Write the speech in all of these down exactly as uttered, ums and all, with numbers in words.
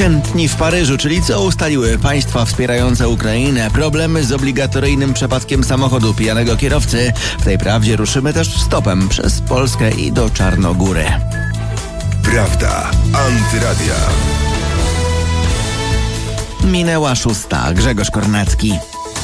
Chętni w Paryżu, czyli co ustaliły państwa wspierające Ukrainę, problemy z obligatoryjnym przepadkiem samochodu pijanego kierowcy. W tej prawdzie ruszymy też stopem przez Polskę i do Czarnogóry. Prawda Antyradia. Minęła szósta. Grzegorz Kornacki.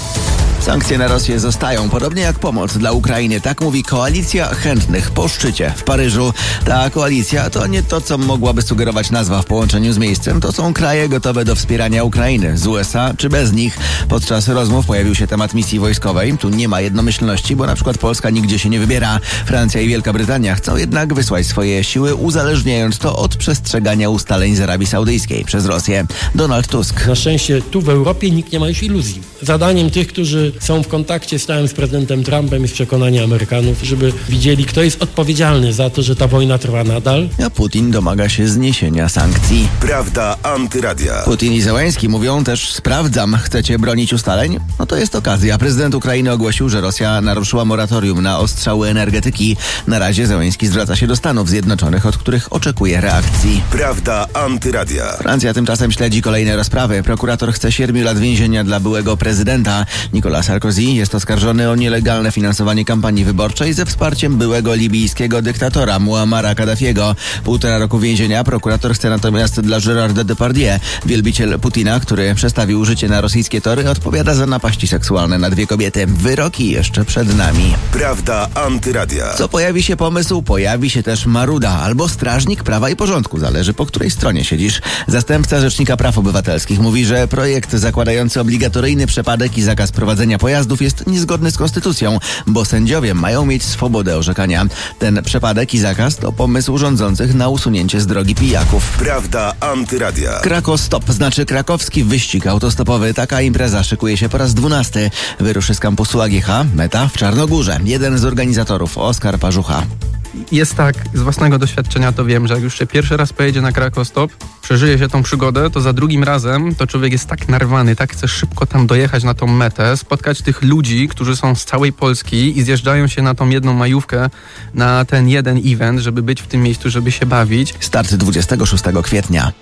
Sankcje na Rosję zostają, podobnie jak pomoc dla Ukrainy. Tak mówi koalicja chętnych po szczycie w Paryżu. Ta koalicja to nie to, co mogłaby sugerować nazwa w połączeniu z miejscem. To są kraje gotowe do wspierania Ukrainy, z U S A czy bez nich. Podczas rozmów pojawił się temat misji wojskowej. Tu nie ma jednomyślności, bo na przykład Polska nigdzie się nie wybiera. Francja i Wielka Brytania chcą jednak wysłać swoje siły, uzależniając to od przestrzegania ustaleń z Arabii Saudyjskiej przez Rosję. Donald Tusk. Na szczęście tu w Europie nikt nie ma już iluzji. Zadaniem tych, którzy są w kontakcie stałym z prezydentem Trumpem, jest przekonanie Amerykanów, żeby widzieli, kto jest odpowiedzialny za to, że ta wojna trwa nadal. A Putin domaga się zniesienia sankcji. Prawda Antyradia. Putin i Zełenski mówią też: sprawdzam, chcecie bronić ustaleń? No to jest okazja. Prezydent Ukrainy ogłosił, że Rosja naruszyła moratorium na ostrzały energetyki. Na razie Zełenski zwraca się do Stanów Zjednoczonych, od których oczekuje reakcji. Prawda Antyradia. Francja tymczasem śledzi kolejne rozprawy. Prokurator chce siedmiu lat więzienia dla byłego prezydenta. Nicolas Sarkozy jest oskarżony o nielegalne finansowanie kampanii wyborczej ze wsparciem byłego libijskiego dyktatora Muammara Kaddafiego. Półtora roku więzienia prokurator chce natomiast dla Gérarda Depardieu. Wielbiciel Putina, który przestawił życie na rosyjskie tory, odpowiada za napaści seksualne na dwie kobiety. Wyroki jeszcze przed nami. Prawda Antyradia. Co pojawi się pomysł, pojawi się też maruda albo strażnik prawa i porządku. Zależy, po której stronie siedzisz. Zastępca Rzecznika Praw Obywatelskich mówi, że projekt zakładający obligatoryjny przepadek i zakaz prowadzenia pojazdów jest niezgodny z konstytucją, bo sędziowie mają mieć swobodę orzekania. Ten przepadek i zakaz to pomysł rządzących na usunięcie z drogi pijaków. Prawda Antyradia. Kraków Stop, znaczy krakowski wyścig autostopowy. Taka impreza szykuje się po raz dwunasty. Wyruszy z kampusu A G H, meta w Czarnogórze. Jeden z organizatorów, Oskar Parzucha. Jest tak, z własnego doświadczenia to wiem, że jak już się pierwszy raz pojedzie na Kraków Stop, przeżyje się tą przygodę, to za drugim razem to człowiek jest tak narwany, tak chce szybko tam dojechać na tą metę, spotkać tych ludzi, którzy są z całej Polski i zjeżdżają się na tą jedną majówkę, na ten jeden event, żeby być w tym miejscu, żeby się bawić. Start dwudziestego szóstego kwietnia.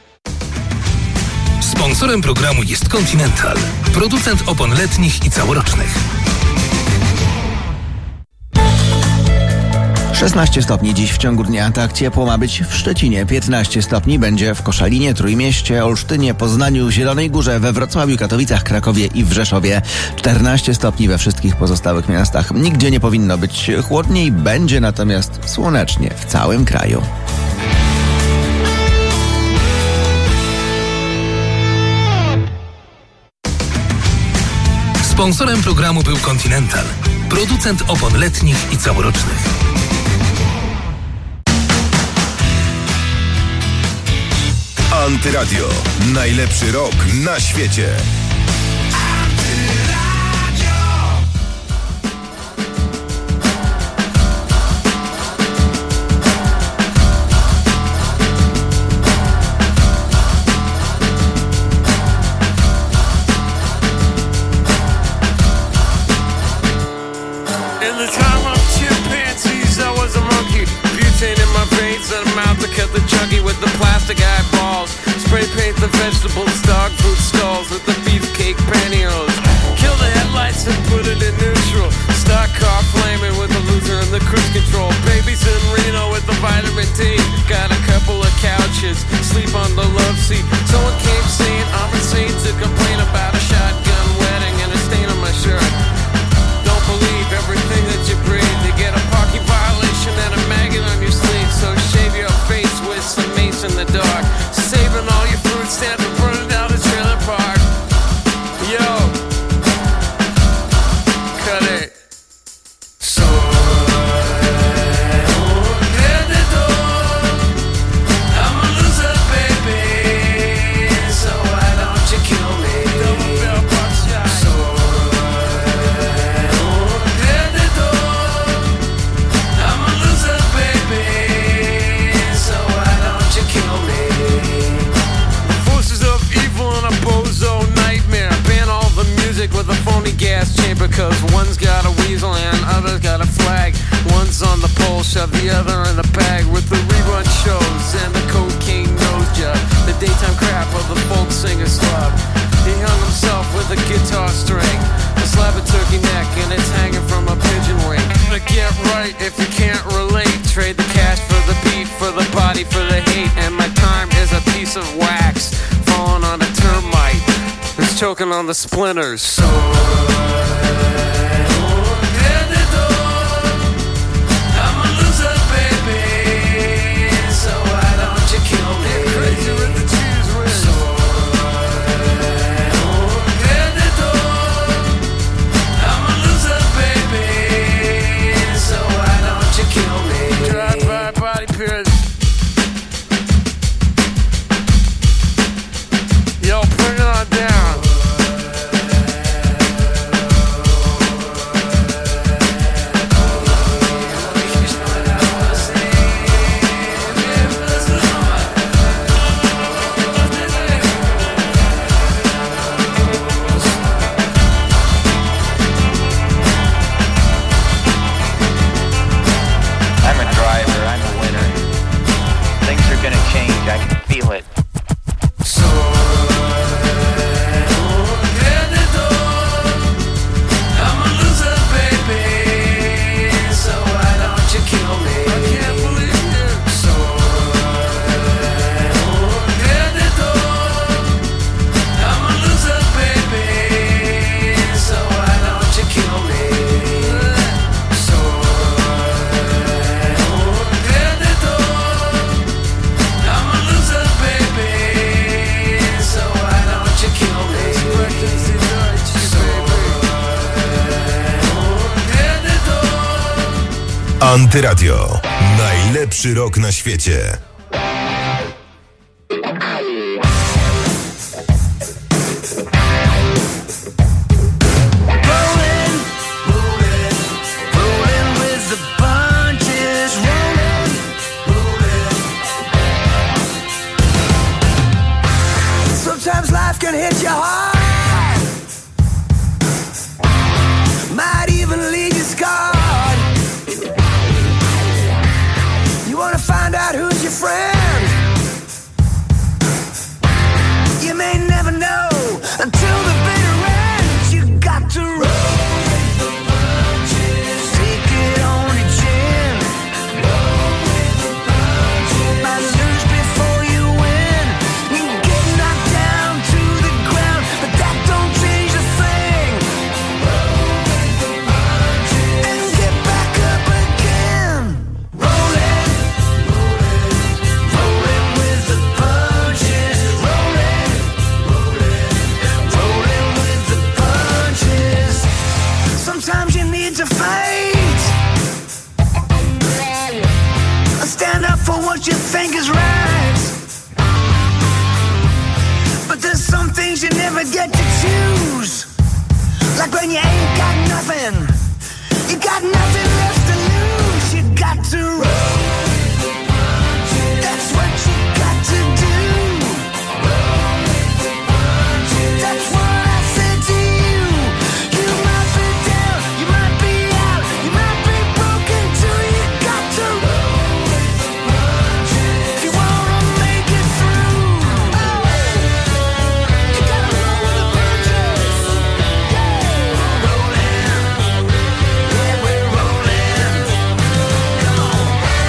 Sponsorem programu jest Continental, producent opon letnich i całorocznych. szesnaście stopni dziś w ciągu dnia. Tak ciepło ma być w Szczecinie. piętnaście stopni będzie w Koszalinie, Trójmieście, Olsztynie, Poznaniu, Zielonej Górze, we Wrocławiu, Katowicach, Krakowie i w Rzeszowie. czternaście stopni we wszystkich pozostałych miastach. Nigdzie nie powinno być chłodniej, będzie natomiast słonecznie w całym kraju. Sponsorem programu był Continental, producent opon letnich i całorocznych. Antyradio. Najlepszy rok na świecie. Spray paint the vegetables, dog food stalls with the beefcake pantyhose. Kill the headlights and put it in neutral. Stock car flaming with the loser and the cruise control. Babies in Reno with the vitamin D. Got a couple of couches, sleep on the love seat. Someone came saying I'm insane to complain about a shotgun wedding and a stain on my shirt. Don't believe everything that you breathe. You get a parking violation and a maggot on your sleeve. So shave your face with some mace in the dark. Saving all your fruit stands and burning down the trailer park. Yo, cut it. Soy un perdedor. I'm a loser, baby. So why don't you kill me? Soy un perdedor. I'm a loser, baby. So why don't you kill me? Bozo nightmare. Ban all the music with a phony gas chamber, cause one's got a weasel and other's got a flag. One's on the pole, shove the other in the bag with the rerun shows and the cocaine nose job. The daytime crap with a guitar string, a slab of turkey neck, and it's hanging from a pigeon wing. But get right if you can't relate. Trade the cash for the beat, for the body, for the hate. And my time is a piece of wax falling on a termite that's choking on the splinters. So yo, bring it on down. I'm a driver, I'm a winner. Things are gonna change, I can feel it. Antyradio. Najlepszy rok na świecie. Sometimes life can hit you hard, might even leave you scarred. You wanna find out who's your friend? You may never know until the bitter end. You got to roll with the punches, take it on the chin. Roll with the punches, might lose before you win. You get knocked down to the ground, but that don't change a thing. Roll with the punches and get back up again. Rolling, rolling, rolling with the punches. Rolling, rolling, rolling with the punches. Sometimes you need to fight, stand up for what you think is right. But there's some things you never get to choose, like when you ain't got nothing, you got nothing left to lose. You got to roll with the punches, that's what you got to do. Roll with the punches, that's what I said to you. You might be down, you might be out, you might be broken too. You got to roll with the punches if you wanna make it through. Oh, you gotta roll with the punches. Yeah, rolling, yeah, we're rolling. Come on.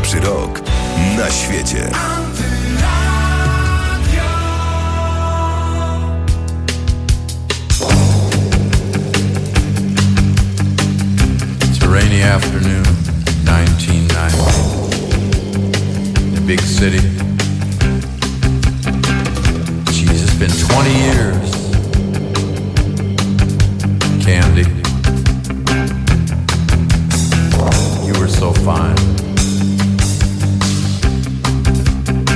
najlepszy rok na świecie. It's a rainy afternoon, nineteen ninety. A big city. Jeez, it's been twenty years. Candy, you were so fine.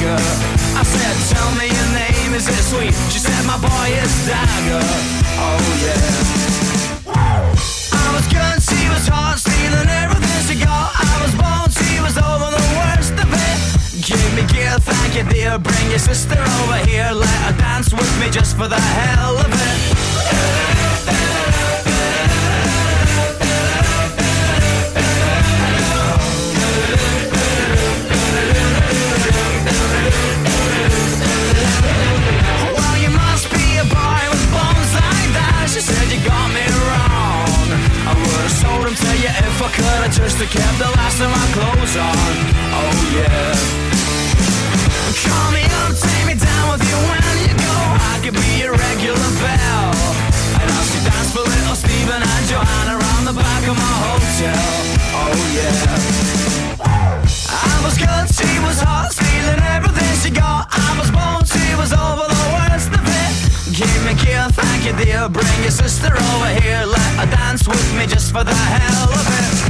dagger. I said, tell me your name, is it sweet? She said, my boy is Dagger. Oh yeah. I was good, she was hot, stealing everything she got. I was born, she was over the worst of it. Give me gear, thank you dear. Bring your sister over here, let her dance with me just for the hell of it. Well, you must be a boy with bones like that. She said you got me wrong. I would've sold him to you if I could've just kept the last of my clothes on. Oh yeah. Call me up, take me down with you when you go. I could be your regular belle. And I'll see dance for little Stephen and Joanna around the back of my hotel. Oh yeah. I was good, she was hot, stealing everything she got. I was bold, she was over the worst of it. Give me gear, thank you dear. Bring your sister over here, let her dance with me just for the hell of it.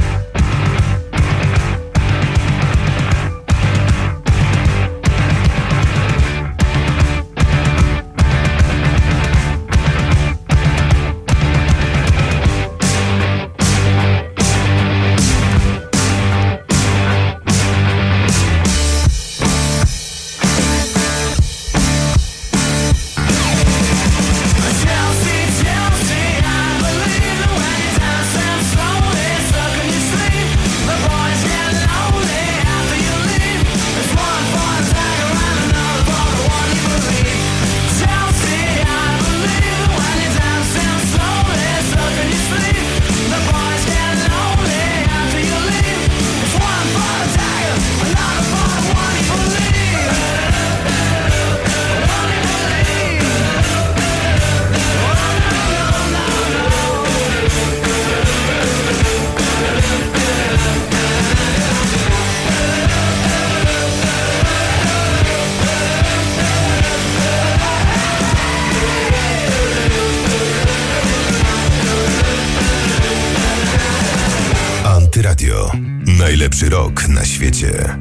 Radio. Najlepszy rok na świecie.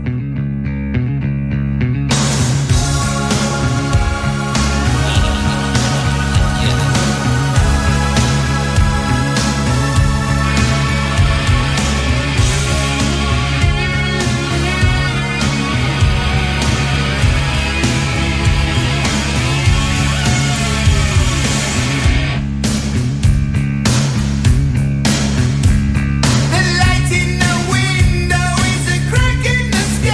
The light in the window is a crack in the sky.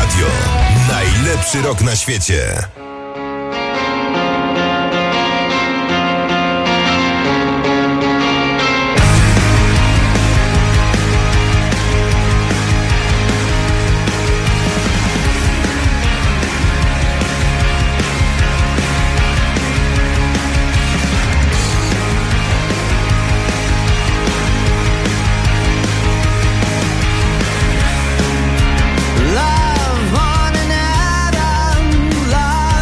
Antyradio. Najlepszy rok na świecie. Love on an atom, love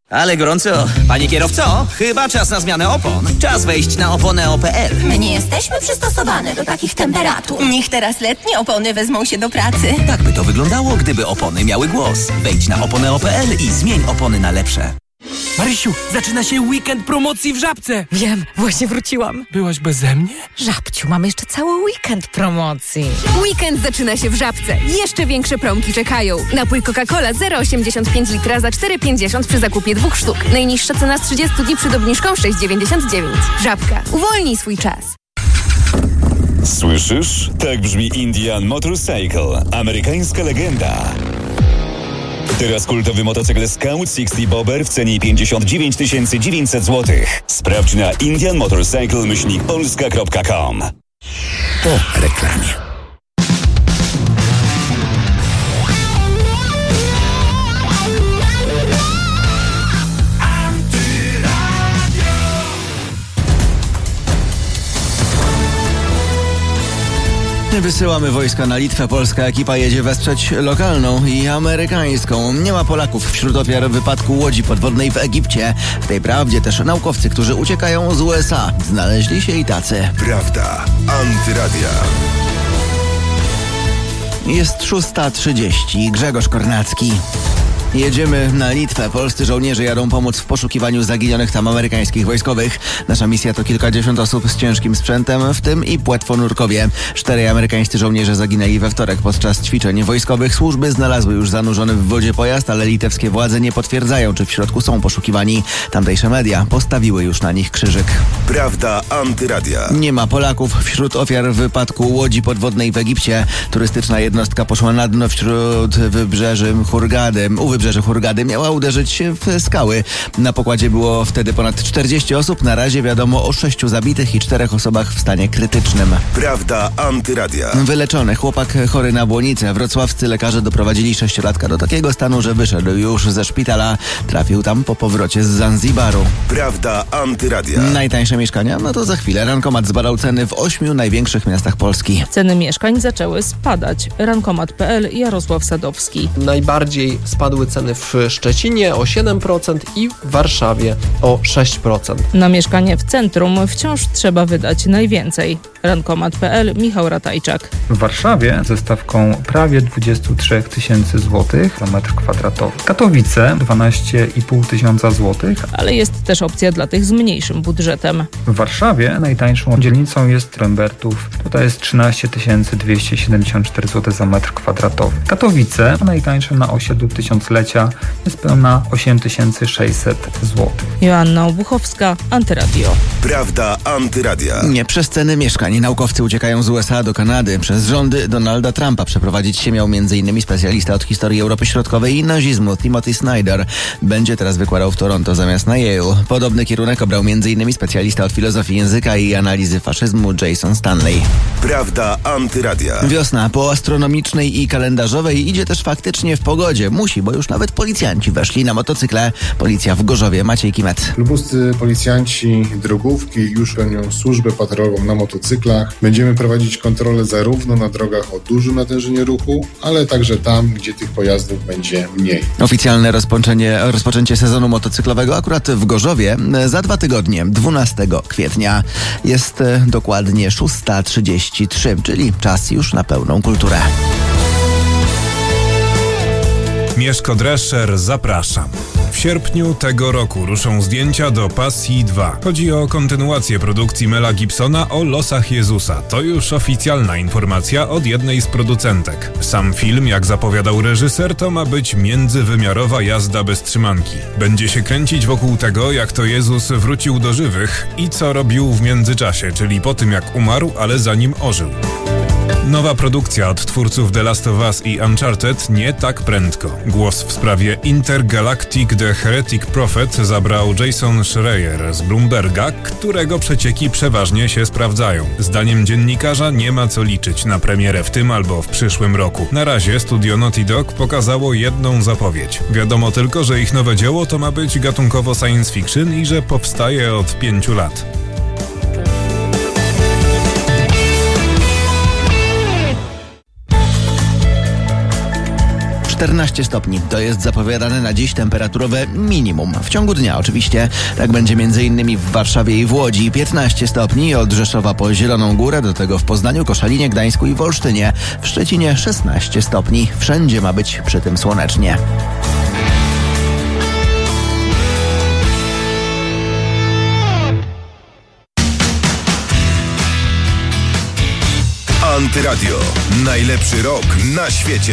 Ale gorąco. Panie kierowco, chyba czas na zmianę opon. Czas wejść na oponeo kropka pe el. My nie jesteśmy przystosowane do takich temperatur. Niech teraz letnie opony wezmą się do pracy. Tak by to wyglądało, gdyby opony miały głos. Wejdź na oponeo kropka pe el i zmień opony na lepsze. Marysiu, zaczyna się weekend promocji w Żabce. Wiem, właśnie wróciłam. Byłaś beze mnie? Żabciu, mamy jeszcze cały weekend promocji. Weekend zaczyna się w Żabce. Jeszcze większe promki czekają. Napój Coca-Cola zero przecinek osiemdziesiąt pięć litra za cztery pięćdziesiąt przy zakupie dwóch sztuk. Najniższa cena z trzydziestu dni przed obniżką sześć dziewięćdziesiąt dziewięć. Żabka. Uwolnij swój czas. Słyszysz? Tak brzmi Indian Motorcycle. Amerykańska legenda. Teraz kultowy motocykl Scout sześćdziesiąt Bobber w cenie pięćdziesiąt dziewięć tysięcy dziewięćset złotych. Sprawdź na indian motorcycle myślnik polska kropka com. Po reklamie. Wysyłamy wojska na Litwę. Polska ekipa jedzie wesprzeć lokalną i amerykańską. Nie ma Polaków wśród ofiar wypadku łodzi podwodnej w Egipcie. W tej prawdzie też naukowcy, którzy uciekają z U S A. Znaleźli się i tacy. Prawda. Antyradia. Jest szósta trzydzieści. Grzegorz Kornacki. Jedziemy na Litwę. Polscy żołnierze jadą pomóc w poszukiwaniu zaginionych tam amerykańskich wojskowych. Nasza misja to kilkadziesiąt osób z ciężkim sprzętem, w tym i płetwonurkowie. Czterej amerykańscy żołnierze zaginęli we wtorek podczas ćwiczeń wojskowych. Służby znalazły już zanurzony w wodzie pojazd, ale litewskie władze nie potwierdzają, czy w środku są poszukiwani. Tamtejsze media postawiły już na nich krzyżyk. Prawda Antyradia. Nie ma Polaków wśród ofiar wypadku łodzi podwodnej w Egipcie. Turystyczna jednostka poszła na dno wśród wybrzeży Hurgady. U wybrzeży Hurgady miała uderzyć się w skały. Na pokładzie było wtedy ponad czterdzieści osób. Na razie wiadomo o sześciu zabitych i czterech osobach w stanie krytycznym. Prawda Antyradia. Wyleczony chłopak chory na błonicę. Wrocławscy lekarze doprowadzili sześciolatka do takiego stanu, że wyszedł już ze szpitala. Trafił tam po powrocie z Zanzibaru. Prawda Antyradia. Najtańsze mieszkania? No to za chwilę. Rankomat zbadał ceny w ośmiu największych miastach Polski. Ceny mieszkań zaczęły spadać. rankomat kropka pe el, Jarosław Sadowski. Najbardziej spadły ceny w Szczecinie o siedem procent i w Warszawie o sześć procent. Na mieszkanie w centrum wciąż trzeba wydać najwięcej. rankomat kropka pe el, Michał Ratajczak. W Warszawie ze stawką prawie dwadzieścia trzy tysięcy złotych za metr kwadratowy. Katowice dwanaście i pół tysiąca złotych. Ale jest też opcja dla tych z mniejszym budżetem. W Warszawie najtańszą dzielnicą jest Rembertów. Tutaj jest trzynaście tysięcy dwieście siedemdziesiąt cztery złote za metr kwadratowy. Katowice, najtańsze na osiedlu tysiąclecia, jest pełna osiem tysięcy sześćset złotych. Joanna Obuchowska, Antyradio. Prawda Antyradia. Nie przez ceny mieszkań. Naukowcy uciekają z U S A do Kanady. Przez rządy Donalda Trumpa przeprowadzić się miał m.in. specjalista od historii Europy Środkowej i nazizmu Timothy Snyder. Będzie teraz wykładał w Toronto zamiast na Yale. Podobny kierunek obrał m.in. specjalista od filozofii języka i analizy faszyzmu Jason Stanley. Prawda Antyradia. Wiosna po astronomicznej i kalendarzowej idzie też faktycznie w pogodzie. Musi, bo już nawet policjanci weszli na motocykle. Policja w Gorzowie. Maciej Kimet. Lubuscy policjanci drogówki już pełnią służbę patrolową na motocyklach. Będziemy prowadzić kontrolę zarówno na drogach o dużym natężeniu ruchu, ale także tam, gdzie tych pojazdów będzie mniej. Oficjalne rozpoczęcie, rozpoczęcie sezonu motocyklowego akurat w Gorzowie za dwa tygodnie, dwunastego kwietnia. Jest dokładnie szósta trzydzieści trzy, czyli czas już na pełną kulturę. Mieszko Drescher, zapraszam. W sierpniu tego roku ruszą zdjęcia do Pasji dwa. Chodzi o kontynuację produkcji Mela Gibsona o losach Jezusa. To już oficjalna informacja od jednej z producentek. Sam film, jak zapowiadał reżyser, to ma być międzywymiarowa jazda bez trzymanki. Będzie się kręcić wokół tego, jak to Jezus wrócił do żywych i co robił w międzyczasie, czyli po tym jak umarł, ale zanim ożył. Nowa produkcja od twórców The Last of Us i Uncharted nie tak prędko. Głos w sprawie Intergalactic The Heretic Prophet zabrał Jason Schreier z Bloomberga, którego przecieki przeważnie się sprawdzają. Zdaniem dziennikarza nie ma co liczyć na premierę w tym albo w przyszłym roku. Na razie studio Naughty Dog pokazało jedną zapowiedź. Wiadomo tylko, że ich nowe dzieło to ma być gatunkowo science fiction i że powstaje od pięciu lat. czternaście stopni. To jest zapowiadane na dziś temperaturowe minimum. W ciągu dnia oczywiście. Tak będzie między innymi w Warszawie i w Łodzi. piętnaście stopni od Rzeszowa po Zieloną Górę, do tego w Poznaniu, Koszalinie, Gdańsku i w Olsztynie. W Szczecinie szesnaście stopni. Wszędzie ma być przy tym słonecznie. Antyradio. Najlepszy rok na świecie.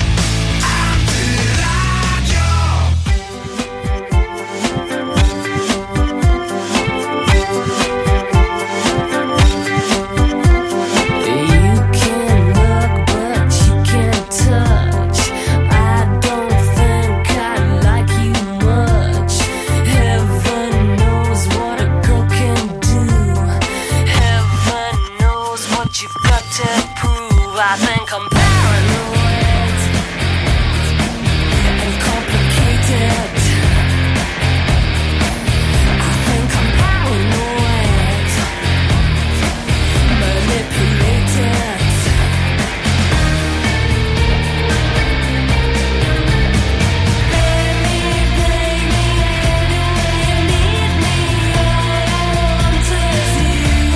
I think I'm paranoid and complicated. I think I'm paranoid, manipulated. Baby, baby, anyway you need me, all I want is you.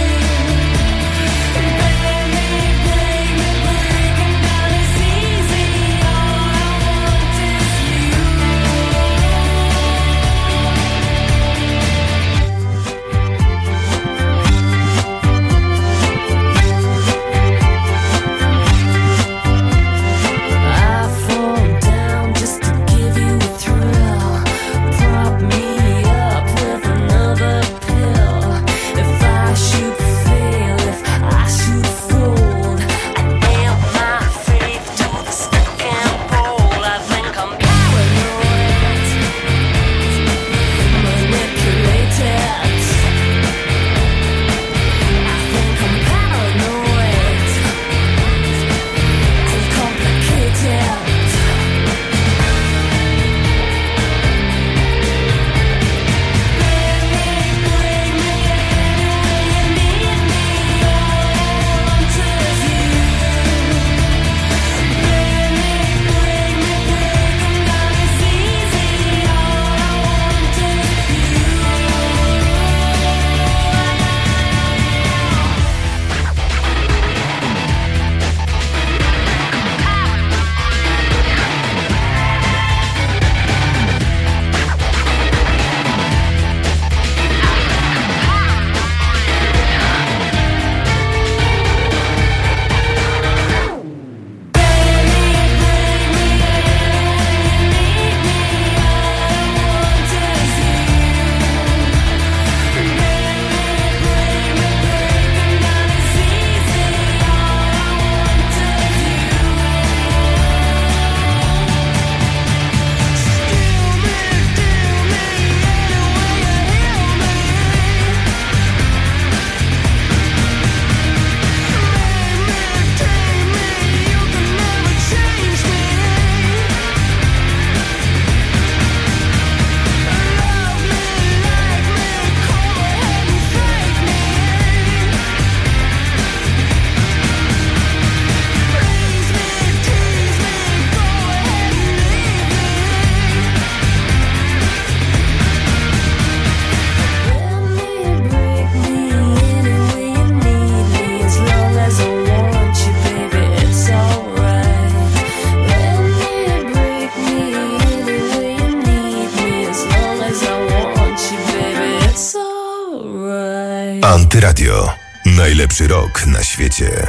Baby, baby, breaking down is easy, all I want is you. I fall down just to give you a thrill. Prop me up with another pill. If I should fail, if I should fold, I nail my faith to the stick and pole. I think I'm paranoid, manipulated. I think I'm paranoid and complicated. Antyradio. Najlepszy rok na świecie.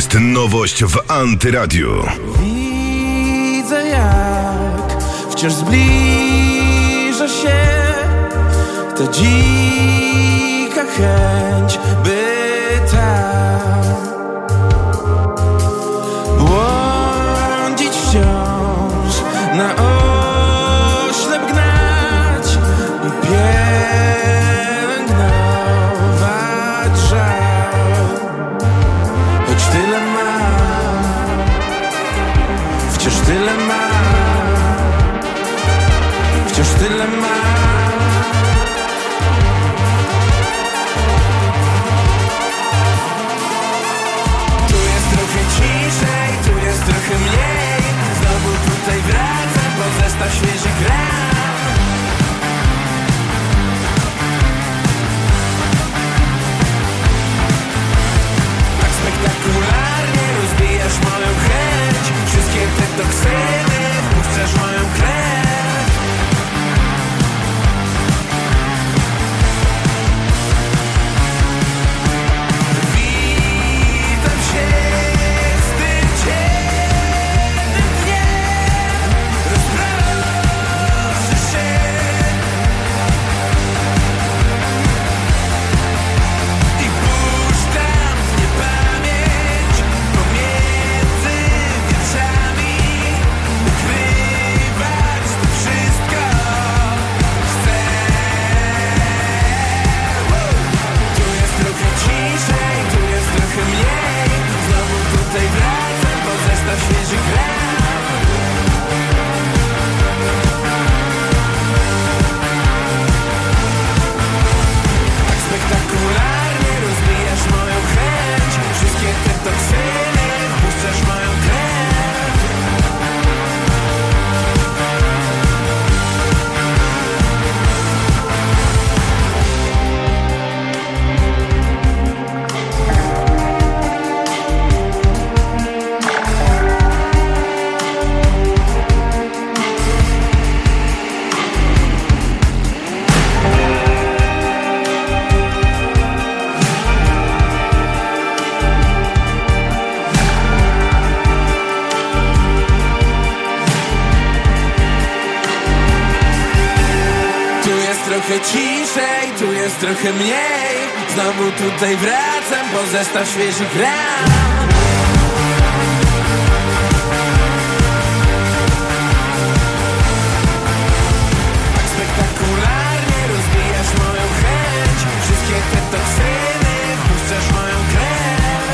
jest nowość w Antyradiu. Widzę, jak wciąż zbliża się ta dzika chęć, by tam błądzić wciąż, na oślep gnać i pielęgnować żal. Choć tyle mam, wciąż tyle mam, wciąż tyle mam. Trochę mniej, znowu tutaj wracam, bo zestaw świeżych ran. Tak spektakularnie rozbijasz moją chęć, wszystkie te toksyny wpuszczasz moją krew. Witam się z tym ciemnym dniem, rozproszy się. I puszczam w niepamięć pomiędzy wierszami, ukrywać to wszystko chcę. Tu jest trochę ciszej, tu jest trochę mniej, znowu tutaj wracam, bo zestaw świeżych ran. Tak spektakularnie rozbijasz moją chęć, wszystkie te toksyny wpuszczasz moją krew. Tu jest trochę ciszej, tu jest trochę mniej, znowu tutaj wracam, bo zestaw świeżych ran. Tak spektakularnie rozbijasz moją chęć, wszystkie te toksyny wpuszczasz moją krew.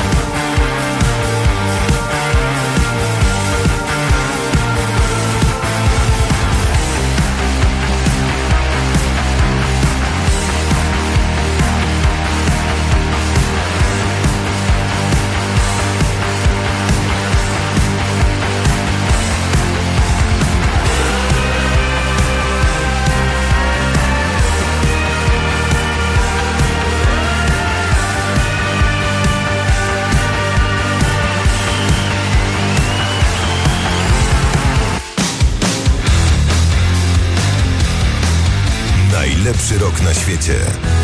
Najlepszy rok na świecie.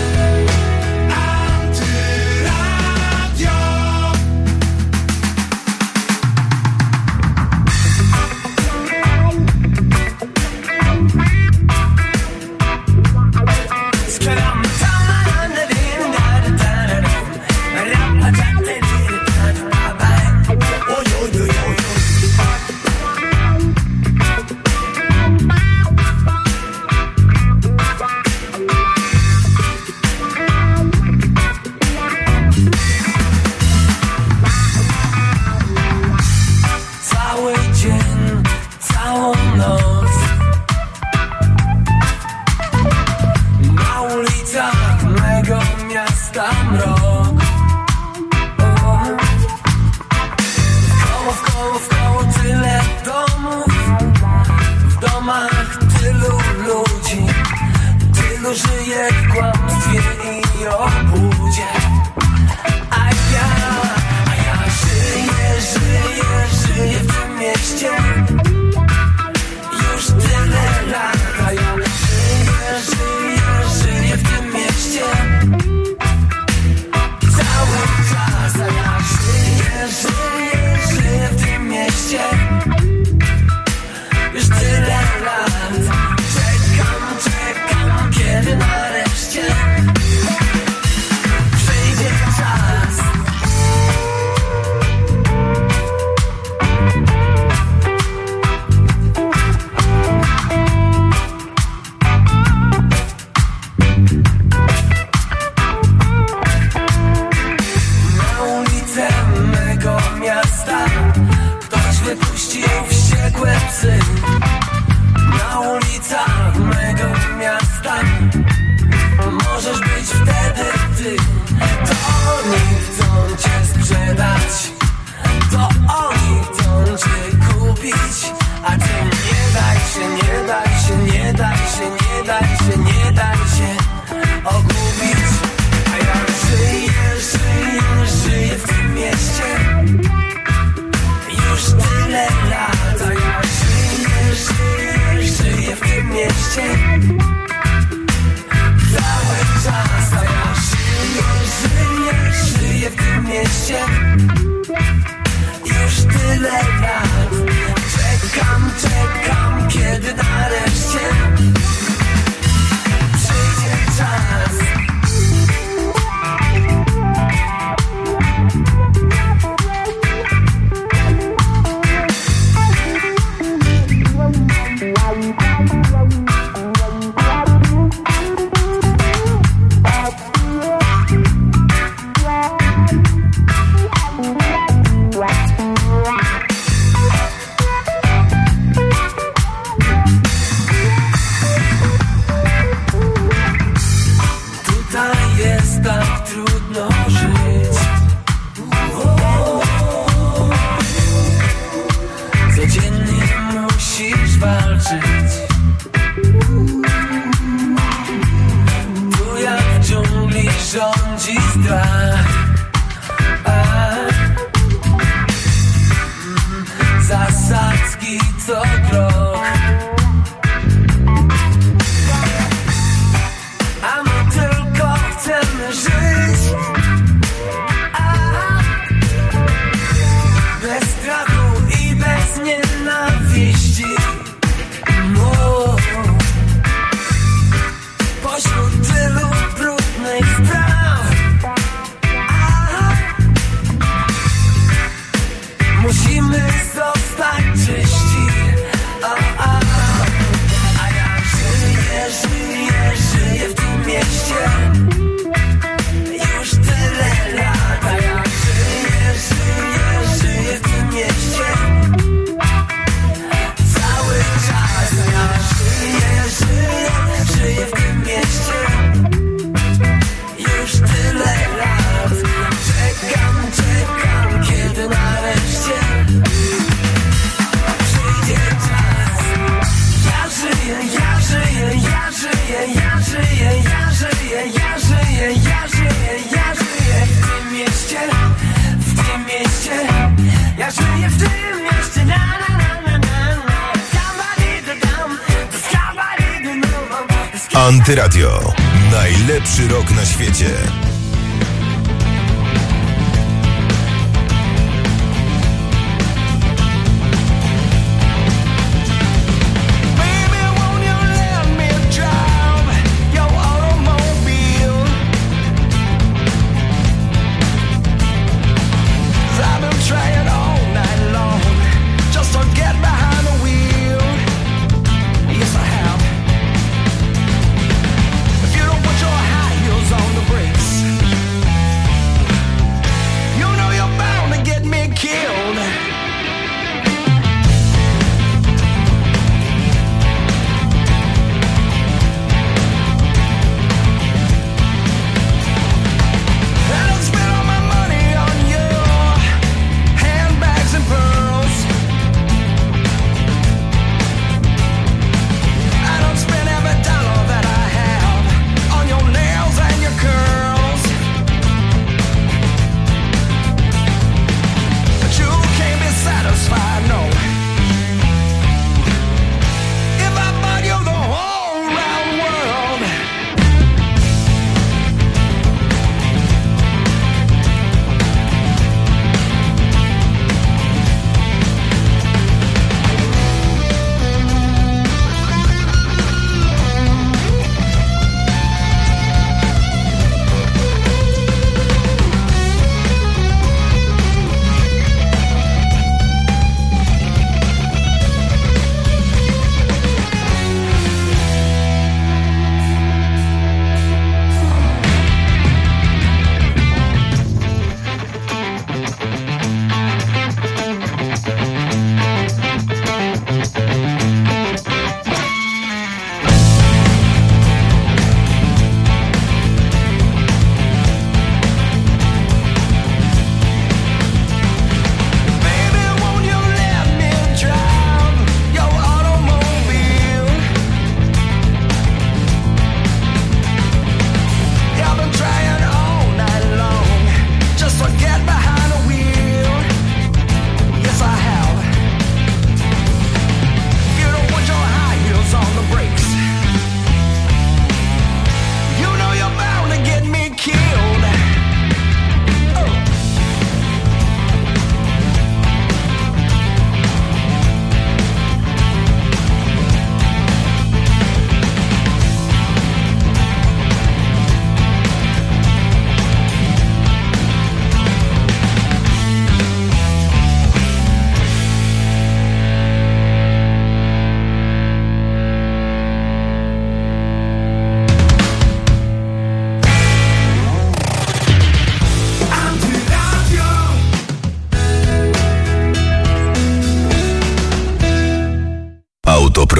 Cały dzień, całą noc na ulicach mego miasta mrok. Koło w koło w koło tyle domów, w domach tylu ludzi, tylu żyje w kłamstwie i obłudzie. A ja, a ja żyję, żyję, żyję w tym mieście już tyle lat. A ja żyję, żyję, żyję w tym mieście cały czas. A ja żyję, wypuścił wściekłe psy na ulicach mego miasta. Możesz być wtedy ty. To oni chcą cię sprzedać, to oni chcą cię kupić, a ty nie daj się, nie daj się, nie daj się, nie daj się, nie daj się ogubić. A ja żyję, żyję, żyję w tym mieście już tyle lat. A ja żyję, żyję, żyję w tym mieście cały czas. A ja żyję, żyję, żyję w tym mieście już tyle lat. Czekam, czekam, kiedy nareszcie przyjdzie czas. Rządzi strach, a, mm, zasadzki co krok, a my tylko chcemy żyć, a, bez strachu i bez nienawiści. No, pośród tylu brudnych spraw musimy zostać czyści. A, a, a ja żyję, żyję, żyję w tym mieście już tyle lat. A ja żyję, żyję, żyję w tym mieście cały czas. A ja żyję, żyję, żyję w tym mieście już tyle lat. Czekam, czekam, kiedy nareszcie przyjdzie czas. Ja żyję, ja żyję, ja żyję, ja żyję, ja żyję, ja żyję, ja żyję, ja żyję w tym mieście, w tym mieście. Ja żyję w tym mieście, na na na na na na. Somebody to dum, somebody to know. Antyradio. Najlepszy rok na świecie. If you don't put your high heels on the brakes,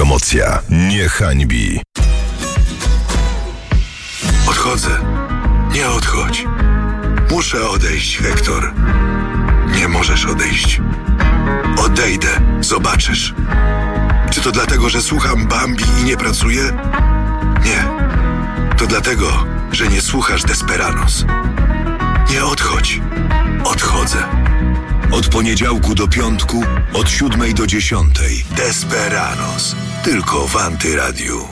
Autopromocja nie hańbi. Odchodzę. Nie odchodź. Muszę odejść, Hektor. Nie możesz odejść. Odejdę. Zobaczysz. Czy to dlatego, że słucham Bambi i nie pracuję? Nie. To dlatego, że nie słuchasz Desperanos. Nie odchodź. Odchodzę. Od poniedziałku do piątku, od siódmej do dziesiątej. Desperanos. Tylko w Antyradiu.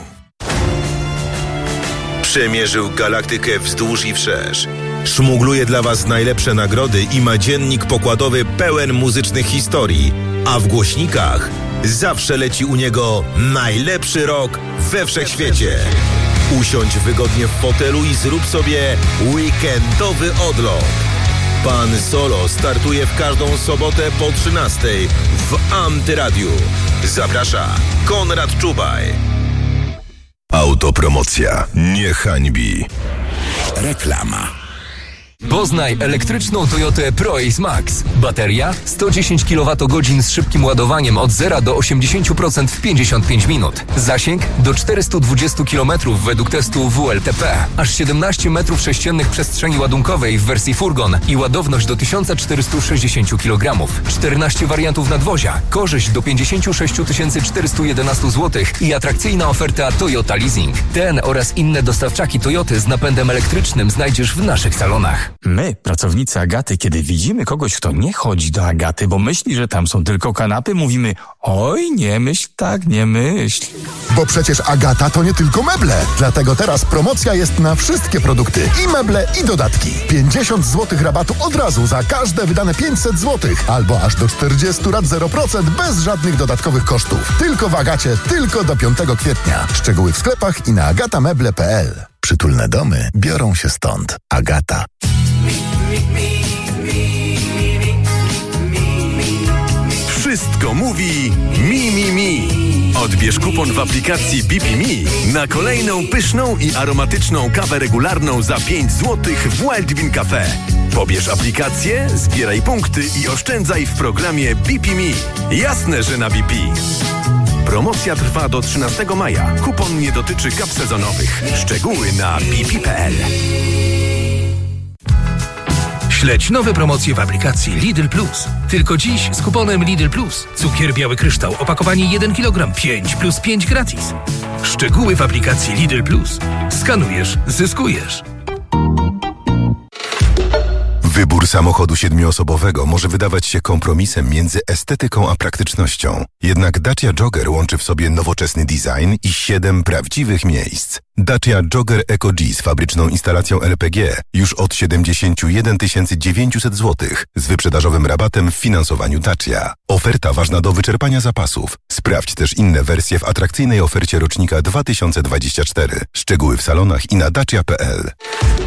Przemierzył galaktykę wzdłuż i wszerz. Szmugluje dla Was najlepsze nagrody i ma dziennik pokładowy pełen muzycznych historii. A w głośnikach zawsze leci u niego najlepszy rock we wszechświecie. Usiądź wygodnie w fotelu i zrób sobie weekendowy odlot. Pan Solo startuje w każdą sobotę po trzynastej w Antyradiu. Zaprasza Konrad Czubaj. Autopromocja nie hańbi. Reklama. Poznaj elektryczną Toyotę ProAce Max. Bateria sto dziesięć kilowatogodzin z szybkim ładowaniem od zera do osiemdziesiąt procent w pięćdziesiąt pięć minut. Zasięg do czterysta dwadzieścia kilometrów według testu W L T P. Aż siedemnaście metrów sześciennych przestrzeni ładunkowej w wersji furgon i ładowność do tysiąc czterysta sześćdziesiąt kilogramów. czternaście wariantów nadwozia. Korzyść do pięćdziesiąt sześć tysięcy czterysta jedenaście złotych i atrakcyjna oferta Toyota Leasing. Ten oraz inne dostawczaki Toyoty z napędem elektrycznym znajdziesz w naszych salonach. My, pracownicy Agaty, kiedy widzimy kogoś, kto nie chodzi do Agaty, bo myśli, że tam są tylko kanapy, mówimy: oj, nie myśl tak, nie myśl. Bo przecież Agata to nie tylko meble. Dlatego teraz promocja jest na wszystkie produkty. I meble, i dodatki. pięćdziesiąt złotych rabatu od razu za każde wydane pięćset złotych. Albo aż do czterdzieści rat zero procent bez żadnych dodatkowych kosztów. Tylko w Agacie, tylko do piątego kwietnia. Szczegóły w sklepach i na agatameble kropka p l. Przytulne domy biorą się stąd. Agata. Wszystko mówi Mi Mi Mi. Odbierz kupon w aplikacji B P Me na kolejną pyszną i aromatyczną kawę regularną za pięć złotych w Wild Bean Cafe. Pobierz aplikację, zbieraj punkty i oszczędzaj w programie B P Me. Jasne, że na B P. Promocja trwa do trzynastego maja. Kupon nie dotyczy kaw sezonowych. Szczegóły na b p kropka p l. Śledź nowe promocje w aplikacji Lidl Plus. Tylko dziś z kuponem Lidl Plus. Cukier biały kryształ, opakowanie jeden kilogram, pięć plus pięć gratis. Szczegóły w aplikacji Lidl Plus. Skanujesz, zyskujesz. Wybór samochodu siedmioosobowego może wydawać się kompromisem między estetyką a praktycznością. Jednak Dacia Jogger łączy w sobie nowoczesny design i siedem prawdziwych miejsc. Dacia Jogger Eco G z fabryczną instalacją L P G już od siedemdziesiąt jeden tysięcy dziewięćset złotych z wyprzedażowym rabatem w finansowaniu Dacia. Oferta ważna do wyczerpania zapasów. Sprawdź też inne wersje w atrakcyjnej ofercie rocznika dwa tysiące dwudziestego czwartego. Szczegóły w salonach i na dacia kropka p l.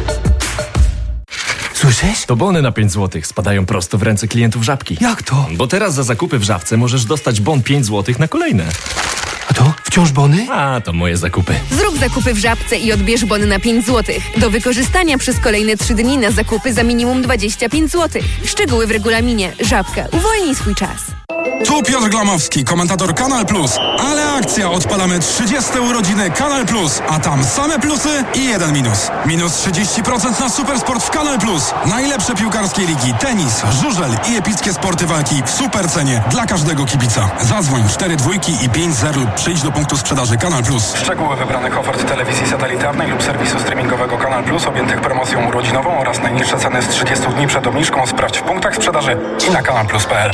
Słyszysz? To bony na pięć złotych spadają prosto w ręce klientów Żabki. Jak to? Bo teraz za zakupy w Żabce możesz dostać bon pięć złotych na kolejne. A to wciąż bony? A, to moje zakupy. Zrób zakupy w Żabce i odbierz bony na pięć złotych. Do wykorzystania przez kolejne trzy dni na zakupy za minimum dwadzieścia pięć złotych. Szczegóły w regulaminie. Żabka. Uwolnij swój czas. Tu Piotr Glamowski, komentator Kanal Plus. Ale akcja, odpalamy trzydzieste urodziny Kanal Plus, a tam same plusy i jeden minus. Minus trzydzieści procent na Supersport w Kanal Plus. Najlepsze piłkarskie ligi, tenis, żużel i epickie sporty walki w super cenie dla każdego kibica. Zadzwoń cztery dwójki i pięć zer lub przyjdź do punktu sprzedaży Kanal Plus. Szczegóły wybranych ofert telewizji satelitarnej lub serwisu streamingowego Kanal Plus objętych promocją urodzinową oraz najniższe ceny z trzydziestu dni przed obniżką sprawdź w punktach sprzedaży i na kanal plus kropka p l.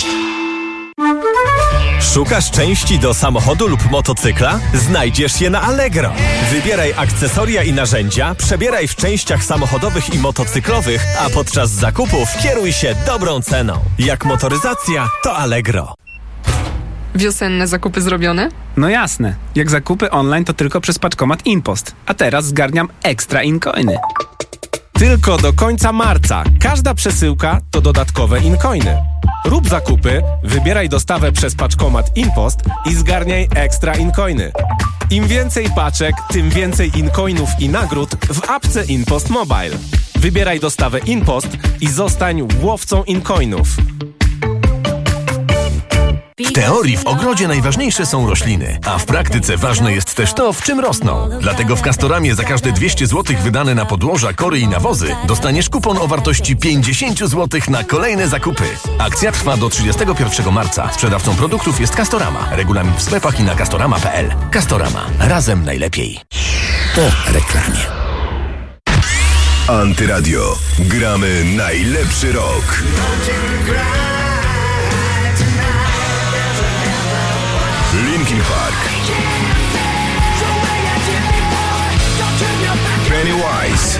Szukasz części do samochodu lub motocykla? Znajdziesz je na Allegro. Wybieraj akcesoria i narzędzia, przebieraj w częściach samochodowych i motocyklowych, a podczas zakupów kieruj się dobrą ceną. Jak motoryzacja, to Allegro. Wiosenne zakupy zrobione? No jasne. Jak zakupy online, to tylko przez paczkomat InPost. A teraz zgarniam ekstra incoiny. Tylko do końca marca. Każda przesyłka to dodatkowe incoiny. Rób zakupy, wybieraj dostawę przez paczkomat InPost i zgarniaj ekstra incoiny. Im więcej paczek, tym więcej incoinów i nagród w apce InPost Mobile. Wybieraj dostawę InPost i zostań łowcą incoinów. W teorii w ogrodzie najważniejsze są rośliny, a w praktyce ważne jest też to, w czym rosną. Dlatego w Castoramie za każde dwieście złotych wydane na podłoża, kory i nawozy dostaniesz kupon o wartości pięćdziesiąt złotych na kolejne zakupy. Akcja trwa do trzydziestego pierwszego marca. Sprzedawcą produktów jest Castorama. Regulamin w sklepach i na castorama kropka p l. Castorama. Razem najlepiej. Po reklamie. Antyradio. Gramy najlepszy rok. Linkin Park, Pennywise,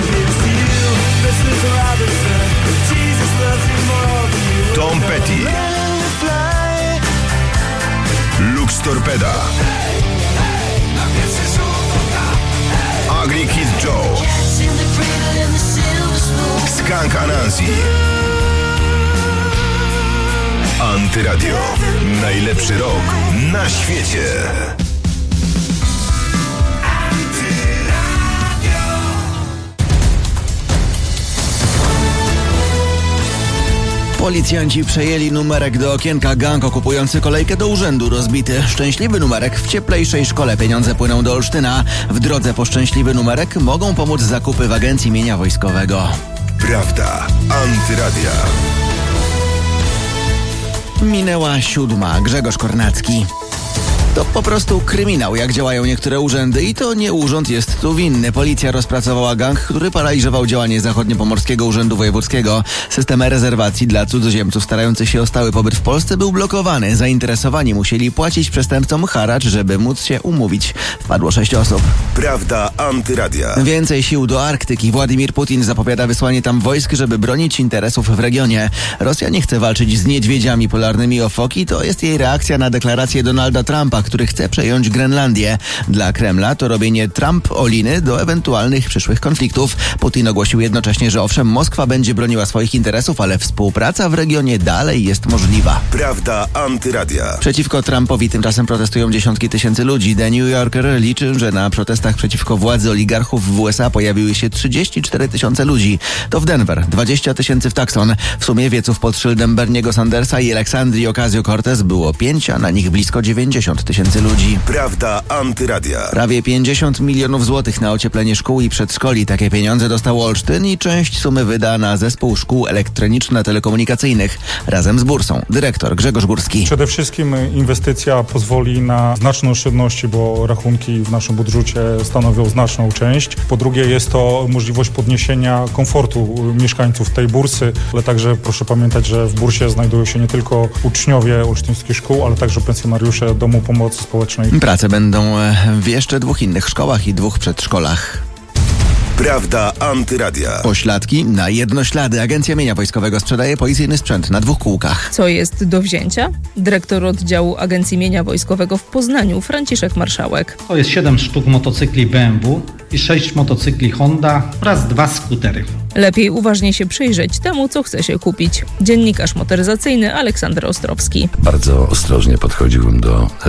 Tom Petty, Lux Torpeda, Ugly Kid Joe, Skunk Anansi. Antyradio. Najlepszy rok na świecie. Policjanci przejęli numerek do okienka. Gang okupujący kolejkę do urzędu rozbity. Szczęśliwy numerek w cieplejszej szkole. Pieniądze płyną do Olsztyna. W drodze po szczęśliwy numerek mogą pomóc zakupy w Agencji Mienia Wojskowego. Prawda. Antyradia. Minęła siódma. Grzegorz Kornacki. To po prostu kryminał, jak działają niektóre urzędy i to nie urząd jest tu winny. Policja rozpracowała gang, który paraliżował działanie Zachodniopomorskiego Urzędu Wojewódzkiego. System rezerwacji dla cudzoziemców starających się o stały pobyt w Polsce był blokowany. Zainteresowani musieli płacić przestępcom haracz, żeby móc się umówić. Wpadło sześć osób. Prawda Antyradia. Więcej sił do Arktyki. Władimir Putin zapowiada wysłanie tam wojsk, żeby bronić interesów w regionie. Rosja nie chce walczyć z niedźwiedziami polarnymi o foki. To jest jej reakcja na deklarację Donalda Trumpa, który chce przejąć Grenlandię. Dla Kremla to robienie Trump-oliny do ewentualnych przyszłych konfliktów. Putin ogłosił jednocześnie, że owszem, Moskwa będzie broniła swoich interesów, ale współpraca w regionie dalej jest możliwa. Prawda Antyradia. Przeciwko Trumpowi tymczasem protestują dziesiątki tysięcy ludzi. The New Yorker liczy, że na protestach przeciwko władzy oligarchów w U S A pojawiły się trzydzieści cztery tysiące ludzi. To w Denver, dwadzieścia tysięcy w Tucson. W sumie wieców pod szyldem Berniego Sandersa i Aleksandrii Ocasio-Cortez było pięć, a na nich blisko dziewięćdziesiąt tysięcy ludzi. Prawda Antyradia. Prawie pięćdziesiąt milionów złotych na ocieplenie szkół i przedszkoli. Takie pieniądze dostał Olsztyn i część sumy wyda na zespół szkół elektroniczno-telekomunikacyjnych razem z bursą. Dyrektor Grzegorz Górski. Przede wszystkim inwestycja pozwoli na znaczne oszczędności, bo rachunki w naszym budżecie stanowią znaczną część. Po drugie jest to możliwość podniesienia komfortu mieszkańców tej bursy, ale także proszę pamiętać, że w bursie znajdują się nie tylko uczniowie olsztyńskich szkół, ale także pensjonariusze Domu Pomocy Społecznej. Prace będą w jeszcze dwóch innych szkołach i dwóch przedszkolach. Prawda Antyradia. Pośladki na jednoślady. Agencja Mienia Wojskowego sprzedaje policyjny sprzęt na dwóch kółkach. Co jest do wzięcia? Dyrektor oddziału Agencji Mienia Wojskowego w Poznaniu, Franciszek Marszałek. To jest siedem sztuk motocykli B M W i sześć motocykli Honda oraz dwa skutery. Lepiej uważnie się przyjrzeć temu, co chce się kupić. Dziennikarz motoryzacyjny Aleksander Ostrowski. Bardzo ostrożnie podchodziłbym do